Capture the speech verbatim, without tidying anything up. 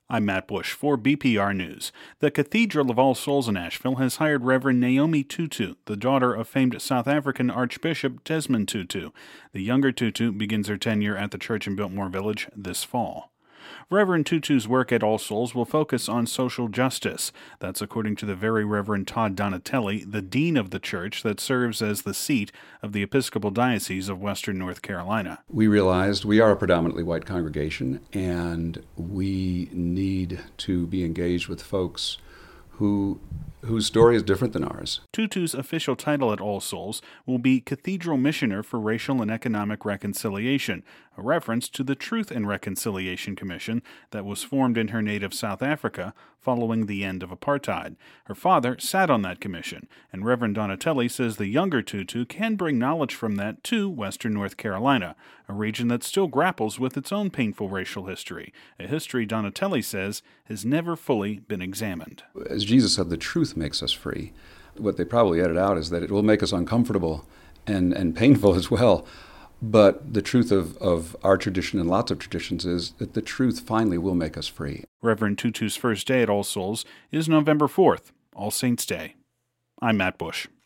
I'm Matt Bush for B P R News. The Cathedral of All Souls in Asheville has hired Reverend Naomi Tutu, the daughter of famed South African Archbishop Desmond Tutu. The younger Tutu begins her tenure at the church in Biltmore Village this fall. Reverend Tutu's work at All Souls will focus on social justice. That's according to the Very Reverend Todd Donatelli, the dean of the church that serves as the seat of the Episcopal Diocese of Western North Carolina. We realized we are a predominantly white congregation, and we need to be engaged with folks who whose story is different than ours. Tutu's official title at All Souls will be Cathedral Missioner for Racial and Economic Reconciliation, a reference to the Truth and Reconciliation Commission that was formed in her native South Africa following the end of apartheid. Her father sat on that commission, and Reverend Donatelli says the younger Tutu can bring knowledge from that to Western North Carolina, a region that still grapples with its own painful racial history, a history Donatelli says has never fully been examined. As Jesus said, the truth makes us free. What they probably edit out is that it will make us uncomfortable and, and painful as well. But the truth of, of our tradition and lots of traditions is that the truth finally will make us free. Reverend Tutu's first day at All Souls is November fourth, All Saints' Day. I'm Matt Bush.